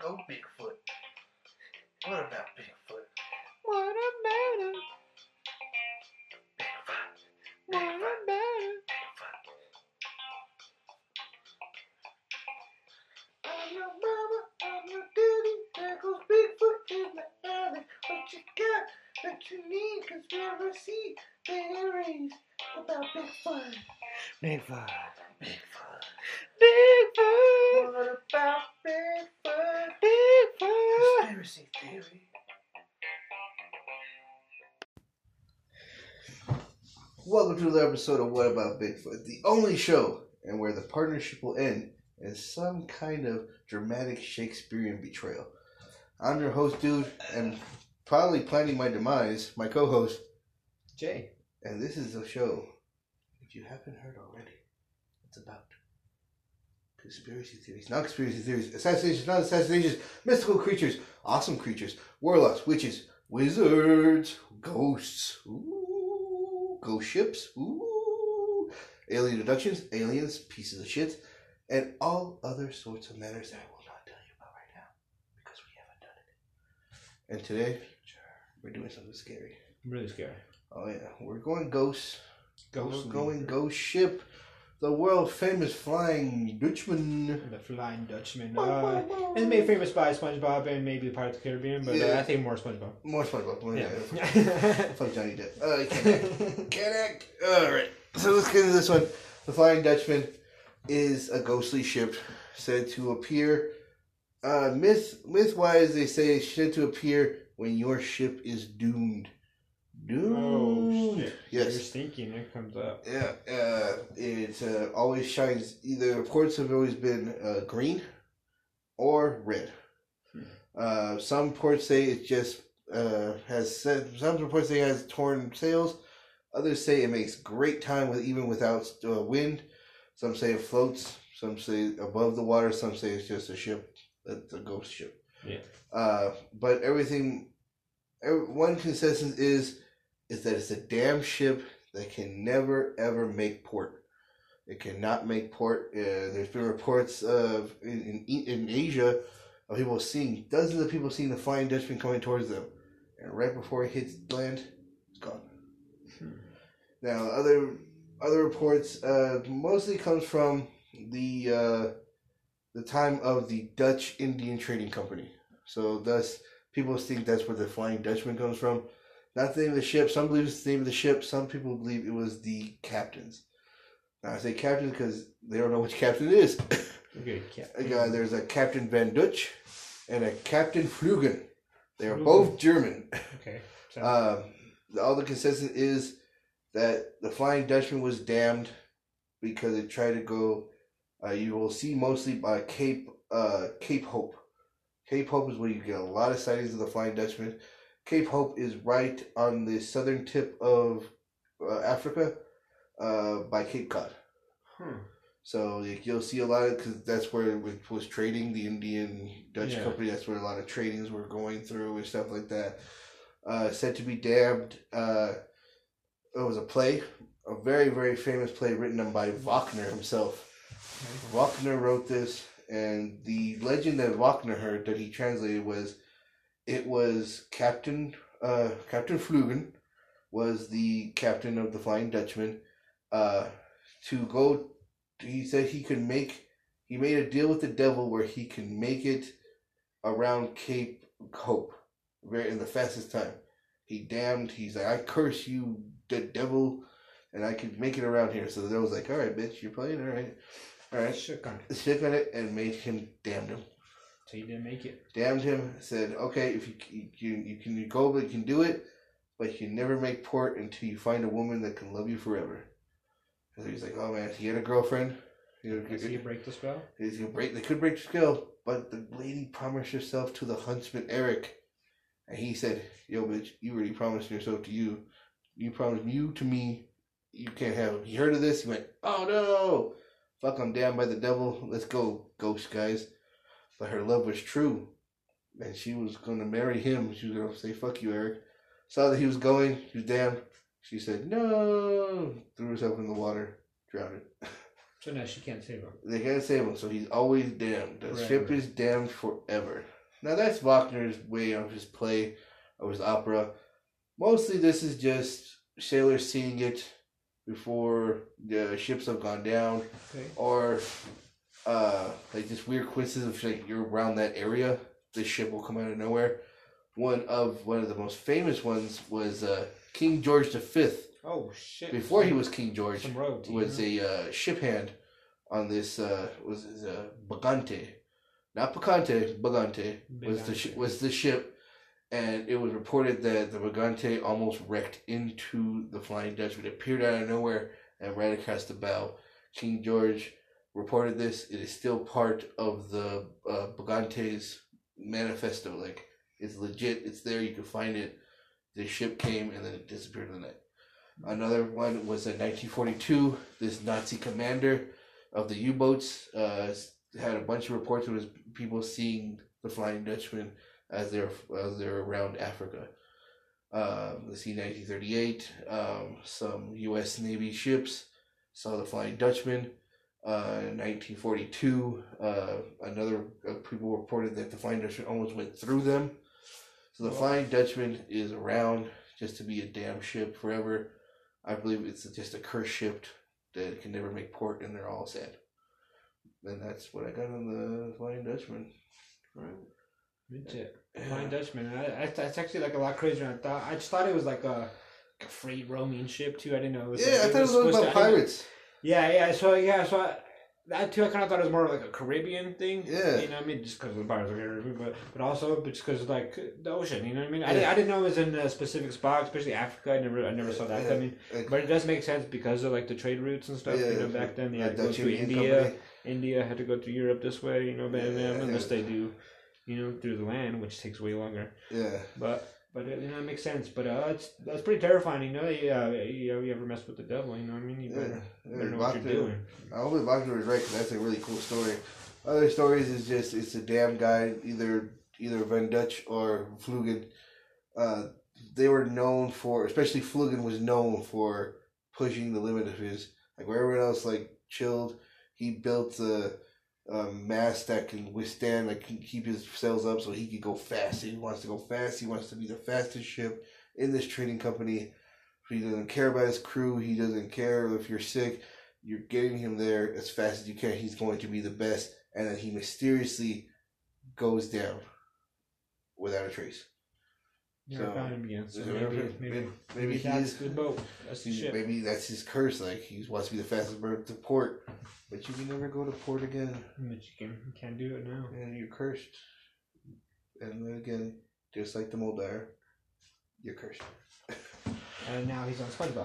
go Bigfoot. What about Bigfoot? What about him? Bigfoot. What about him? Bigfoot. I'm your mama, I'm your daddy. There goes Bigfoot in the alley. What you got that you need? Conspiracy theories about Bigfoot. Bigfoot. Bigfoot. Bigfoot. What about Bigfoot? Bigfoot. Conspiracy theory. Welcome to another episode of What About Bigfoot, the only show and where the partnership will end in some kind of dramatic Shakespearean betrayal. I'm your host, dude, and probably planning my demise, my co-host, Jay. and this is the show, if you haven't heard already, it's about conspiracy theories, not conspiracy theories, assassinations, not assassinations, mystical creatures, awesome creatures, warlocks, witches, wizards, ghosts, ooh, ghost ships, ooh, alien abductions, aliens, pieces of shit, and all other sorts of matters that I will not tell you about right now because we haven't done it. And today, we're doing something scary. Really scary. Oh yeah, we're going ghosts. Ghost. We're going ghost ship. The world famous Flying Dutchman. The Flying Dutchman. It's made famous by SpongeBob and maybe Pirates of the Caribbean, but Yeah. I think more SpongeBob. More SpongeBob. Yeah. Fuck Johnny Depp. He can't act. Can't act. Alright. So let's get into this one. The Flying Dutchman is a ghostly ship said to appear. Myth-wise, they say it's said to appear when your ship is doomed. Oh, shit. Yes. You're stinking. It comes up. Yeah, it always shines. Either reports have always been green or red. Some reports say it just some reports say it has torn sails. Others say it makes great time even without wind. Some say it floats. Some say above the water. Some say it's just a ship, a ghost ship. Yeah. But one consensus is that it's a damn ship that can never ever make port. It cannot make port. There's been reports of in Asia of dozens of people seeing the Flying Dutchman coming towards them, and right before it hits land, it's gone. Now other reports mostly comes from the time of the Dutch Indian Trading Company. So thus people think that's where the Flying Dutchman comes from. Not the name of the ship. Some believe it's the name of the ship. Some people believe it was the captain's. Now I say captain because they don't know which captain it is. Okay, There's a Captain Van Dutch and a Captain Flugen. They are both German. Okay. All the consensus is that the Flying Dutchman was damned because it tried to go. You will see mostly by Cape Hope. Cape Hope is where you get a lot of sightings of the Flying Dutchman. Cape Hope is right on the southern tip of Africa by Cape Cod. So you'll see a lot of, because that's where it was trading, the Indian Dutch company. That's where a lot of tradings were going through and stuff like that. Said to be damned. It was a play, a very, very famous play written by Wagner himself. Wagner wrote this, and the legend that Wagner heard that he translated was, it was Captain Flugen was the captain of the Flying Dutchman. He said he made a deal with the devil where he can make it around Cape Hope in the fastest time. He's like, I curse you, the devil, and I can make it around here. So the devil's like, all right, bitch, you're playing, all right. Shook on it and made him, damned him. So you didn't make it. Damned him. Said, okay, if you can go, but you can do it, but you can never make port until you find a woman that can love you forever. And he's like, oh man, he had a girlfriend. Does he break the spell? They could break the spell, but the lady promised herself to the huntsman Eric, and he said, yo bitch, you already promised yourself to you. You promised you to me. You can't have him. He heard of this. He went, oh no, fuck, I'm damned by the devil. Let's go, ghost guys. But her love was true, and she was going to marry him. She was going to say, fuck you, Eric. Saw that he was going. He was damned. She said, no. Threw herself in the water. Drowned it. So now she can't save him. They can't save him, so he's always damned. The ship is damned forever. Now that's Wagner's way of his play, of his opera. Mostly this is just sailors seeing it before the ships have gone down. Okay. Or like this weird coincidence of like you're around that area, this ship will come out of nowhere. One of the most famous ones was King George V. Oh shit! Before he was King George, royalty, was a ship hand on this was Bagante, not Picante. Bagante was the ship, and it was reported that the Bagante almost wrecked into the Flying Dutchman. It appeared out of nowhere and ran across the bow. King George reported this. It is still part of the Bagante's manifesto. Like, it's legit. It's there. You can find it. The ship came and then it disappeared in the night. Another one was in 1942. This Nazi commander of the U-boats had a bunch of reports of people seeing the Flying Dutchman as they're around Africa. Let's see, 1938, some U.S. Navy ships saw the Flying Dutchman. In 1942, another people reported that the Flying Dutchman almost went through them. So the Flying Dutchman is around just to be a damn ship forever. I believe it's just a cursed ship that can never make port, and they're all sad. And that's what I got on the Flying Dutchman. Right. Legit. Flying Dutchman. That's actually like a lot crazier than I thought. I just thought it was like a free roaming ship too. I didn't know. It was I thought it was about pirates. So that too, I kind of thought it was more like a Caribbean thing. Yeah. You know what I mean? Just because of the Pirates of the Caribbean, but also just because of like the ocean. You know what I mean? I didn't know it was in a specific spot, especially Africa. I never saw that coming. But it does make sense because of like the trade routes and stuff. You know, back then they had to go through India. Company. India had to go through Europe this way. You know, unless they do, you know, through the land, which takes way longer. Yeah. But you know, it makes sense. But that's pretty terrifying. You know, you ever mess with the devil? You know what I mean? You better know what you're doing. I hope Wagner was right, because that's a really cool story. Other stories is just it's a damn guy, either Van Dutch or Vluggen. They were known for, especially Vluggen was known for pushing the limit of his. Like where everyone else like chilled, he built a mast that can withstand, like can keep his sails up so he could go fast. He wants to go fast. He wants to be the fastest ship in this trading company. He doesn't care about his crew. He doesn't care if you're sick. You're getting him there as fast as you can. He's going to be the best. And then he mysteriously goes down without a trace. Never found him again. So maybe he that's is the boat. That's the ship. Maybe that's his curse. Like he wants to be the fastest bird to port, but you can never go to port again. But you can't do it now. And you're cursed. And then again, just like the Mulder, you're cursed. And now he's on SpongeBob.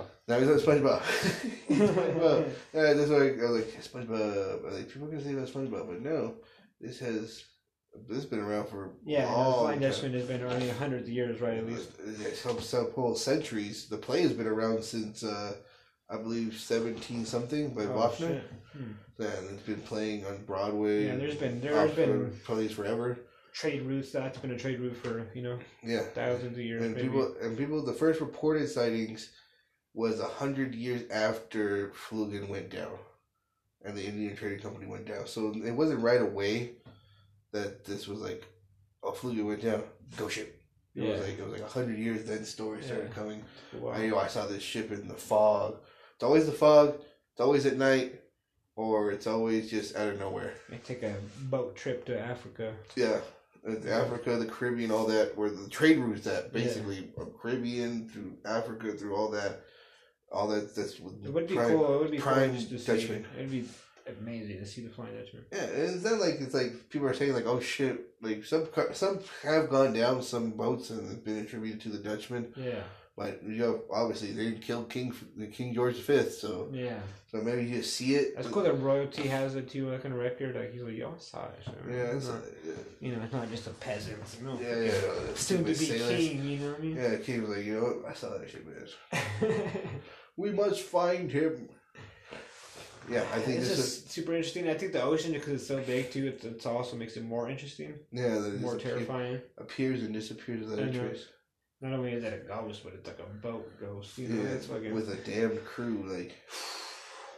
SpongeBob. Yeah, that's why I was like SpongeBob. Like people can say about SpongeBob, but no, this has been around for the Flying Dutchman has been around hundreds of years, right? At least some whole centuries. The play has been around since I believe 17 something by Wagner. Yeah, and it's been playing on Broadway. Yeah, there's been plays forever. Trade routes. That's been a trade route for thousands of years. And people. The first reported sightings was 100 years after Vluggen went down, and the Indian Trading Company went down. So it wasn't right away that this was like, oh, Vluggen went down, go ship. It was like 100 years then stories started coming. Wow. I saw this ship in the fog. It's always the fog. It's always at night, or it's always just out of nowhere. They take a boat trip to Africa. Yeah. Africa, the Caribbean, all that, where the trade routes at, basically, Caribbean through Africa, through all that, that's it would be cool. It would be cool just to see. It would be amazing to see the Flying Dutchman. Yeah, and it's not like it's like people are saying like, oh shit, like some have gone down, some boats and been attributed to the Dutchman. Yeah. But obviously they didn't kill King George V, so so maybe you just see it. That's cool that royalty has it too, like on a record. Like he's like, yo, I saw it. So it's not, it's not just a peasant. No. Yeah. Soon to be king. You know what I mean? Yeah, king was like, you know what? I saw that shit, man. We must find him. Yeah, I think this is super interesting. I think the ocean, because it's so big too, it also makes it more interesting. Yeah, more terrifying. Appears and disappears without a trace. Not only is that a ghost, but it's like a boat ghost. You know, it's fucking with a damn crew. Like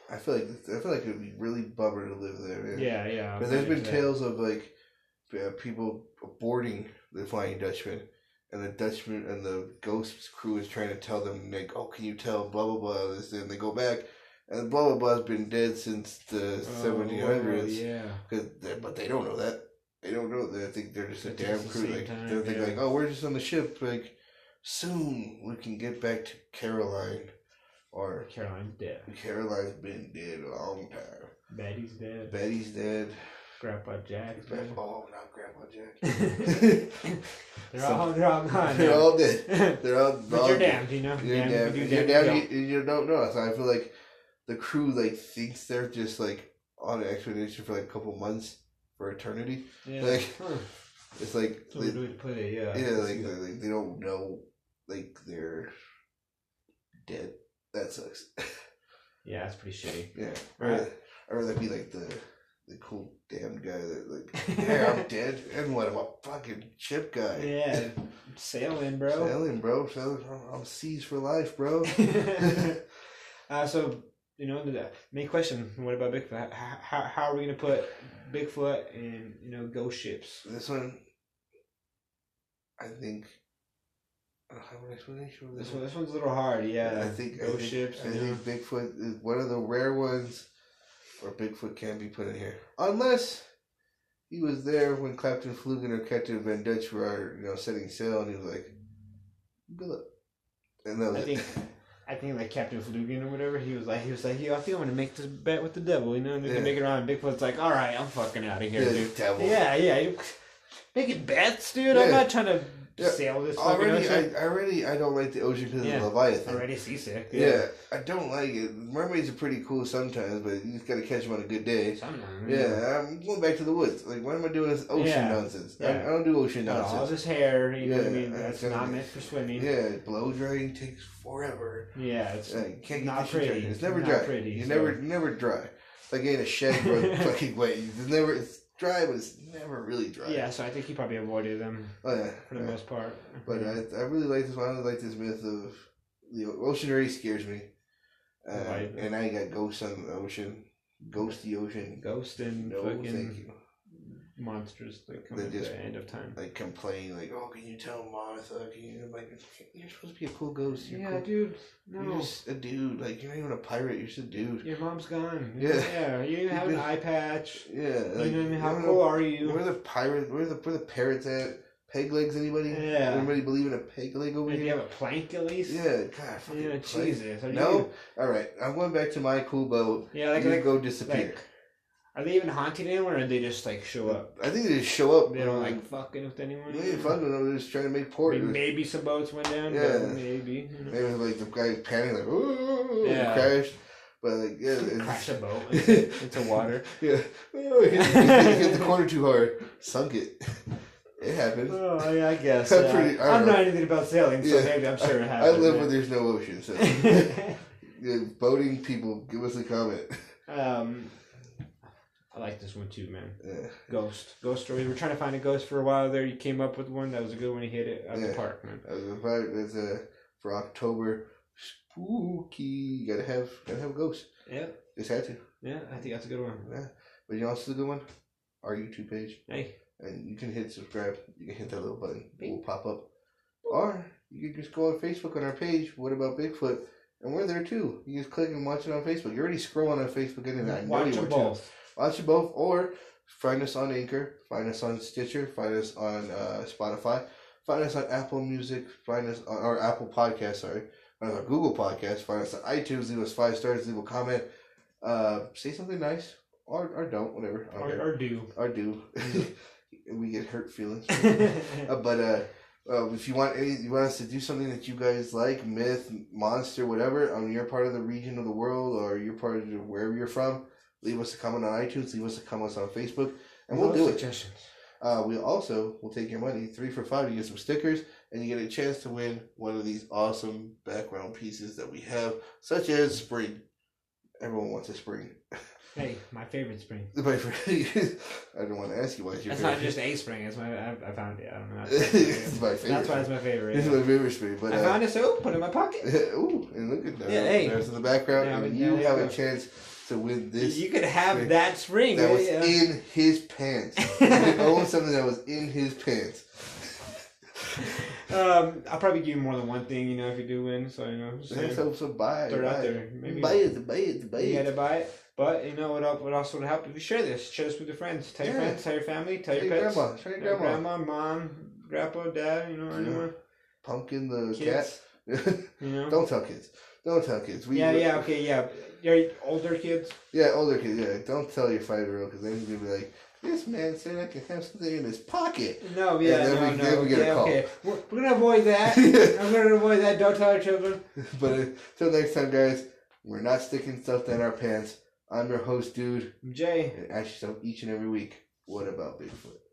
I feel like it would be really bummer to live there, man. Yeah. Because there's been tales of like people boarding the Flying Dutchman, and the Dutchman and the ghost crew is trying to tell them like, oh, can you tell blah blah blah this, and they go back, and blah blah blah's been dead since the 1700s. Yeah. But they don't know that. They don't know that. I think they're just a damn crew. Like they're thinking like, oh, we're just on the ship. Like soon we can get back to Caroline. Or Caroline's dead. Caroline's been dead a long time. Betty's dead. Betty's dead. Grandpa Jack's dead. Oh, not Grandpa Jack. they're all gone. They're all dead. They're all. But you're damned, you know. You're damned. You're damned. You don't know. So I feel like the crew like thinks they're just like on an expedition for like a couple months for eternity. Yeah. Like it's like so they put it. Yeah. Yeah. Like they don't know. Like they're dead. That sucks. Yeah, that's pretty shitty. Yeah. I'd rather be like the cool damn guy that like, yeah, I'm dead. And what, I'm a fucking ship guy. Yeah. Sailing, bro. Sailing. I'm seas for life, bro. So, you know, the main question, what about Bigfoot? How are we going to put Bigfoot in, you know, ghost ships? This one, I think... I don't have an explanation for this one. This one's a little hard, yeah. I think ships. I think Bigfoot is one of the rare ones where Bigfoot can be put in here, unless he was there when Captain Flugen or Captain Van Dutch were, you know, setting sail, and he was like, "Good luck." And that was I think like Captain Flugen or whatever, he was like, yo, I think I'm gonna make this bet with the devil, you know, and they can make it around. And Bigfoot's like, all right, I'm fucking out of here, dude. Devil. Yeah. Making bets, dude. I'm not trying to. Sail this I don't like the ocean because of Leviathan. Already seasick. Yeah, I don't like it. Mermaids are pretty cool sometimes, but you just gotta catch them on a good day. Sometimes. Yeah, I'm going back to the woods. Like, what am I doing this ocean nonsense? I don't do ocean nonsense. All this hair, you know what I mean? That's not meant for swimming. Yeah, blow drying takes forever. Yeah, it's can't not pretty. It's never dry. Pretty, never dry. It's like in a shed where fucking wet. It's dry, but it's never really dry. Yeah, so I think he probably avoided them for the most part. But I really like this one. I really like this myth of the ocean already scares me. And I got ghosts on the ocean. Ghosty ocean. Ghost and fucking thank you. Monsters that come at the end of time. Like complain, like, oh, can you tell Martha? You're supposed to be a cool ghost. Cool. Dude. No. You're just a dude. Like, you're not even a pirate. You're just a dude. Your mom's gone. Yeah. You have an eye patch. Yeah. Like, you know what I mean? How cool are you? Where are the pirates? Where the parrots at? Peg legs, anybody? Yeah. Anybody believe in a peg leg over here? Do you have a plank at least? Yeah, God, fucking Jesus. No? Alright, I'm going back to my cool boat. Yeah, like go disappear. Like, are they even haunting anyone, or do they just like show up? I think they just show up. They don't like fucking with anyone. They ain't fucking with them. They're just trying to make port. Maybe some boats went down. Yeah, but maybe. You know. Maybe like the guy panicking, like, oh, crashed. But like, crash a boat into water. Yeah, hit the corner too hard, sunk it. It happened. Oh yeah, I guess. I'm not anything about sailing, so maybe I'm sure it happened. I live where there's no ocean, so boating people, give us a comment. I like this one too, man. Yeah. Ghost stories. We're trying to find a ghost for a while there. You came up with one. That was a good one. You hit it at the park, man. That's for October. Spooky. You gotta have a ghost. Yeah. Just had to. Yeah, I think that's a good one. Yeah. But you know what's a good one? Our YouTube page. Hey. And you can hit subscribe. You can hit that little button. It will pop up. Or you can just go on Facebook on our page. What about Bigfoot? And we're there too. You just click and watch it on Facebook. You're already scrolling on Facebook, and I know you were too. Watch it both, or find us on Anchor, find us on Stitcher, find us on Spotify, find us on Apple Music, find us on our Apple Podcast, find us on Google Podcast, find us on iTunes, leave us 5 stars, leave a comment, say something nice, or don't, whatever. Or do. We get hurt feelings. But if you want us to do something that you guys like, myth, monster, whatever, on your part of the region of the world, or your part of wherever you're from, leave us a comment on iTunes, leave us a comment on Facebook, and we'll do it. We also will take your money, 3 for $5, you get some stickers, and you get a chance to win one of these awesome background pieces that we have, such as spring. Everyone wants a spring. Hey, my favorite spring. I don't want to ask you why it's your favorite. That's not just a spring. It's I found it. I don't know. It's my favorite. That's why it's my favorite. It's my favorite spring. But I found it, so put it in my pocket. Ooh, and look at that. Yeah, hey. There's in the background, and you have a chance to win this. You could have that ring. That was in his pants. You could own something that was in his pants. I'll probably give you more than one thing, if you do win. So, So buy it. Throw it out there. Maybe buy it. You gotta buy it. But, what else would help if you share this? Share this with your friends. Tell your friends, tell your family, tell your pets. Tell your grandma. Mom, grandpa, dad, anyone. Pumpkin the kids. Cat. Don't tell kids. Don't tell kids. Your older kids? Yeah, older kids, yeah. Don't tell your 5-year-old because then he's going to be like, this man said I can have something in his pocket. No, yeah, no. We get a call. Okay. We're going to avoid that. I'm going to avoid that. Don't tell our children. But until next time, guys, we're not sticking stuff down our pants. I'm your host, dude. I'm Jay. And ask yourself each and every week, what about Bigfoot?